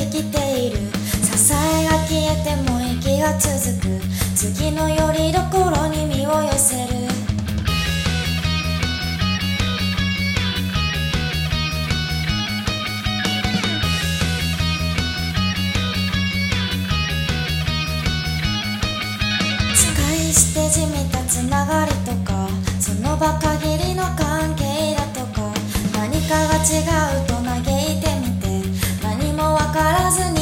生きている。支えが消えても息が続く。次の拠り所に身を寄せる。使い捨てじみたつながりとか、その場限りの関係だとか、何かが違うと嘆いてみて、何もわからずに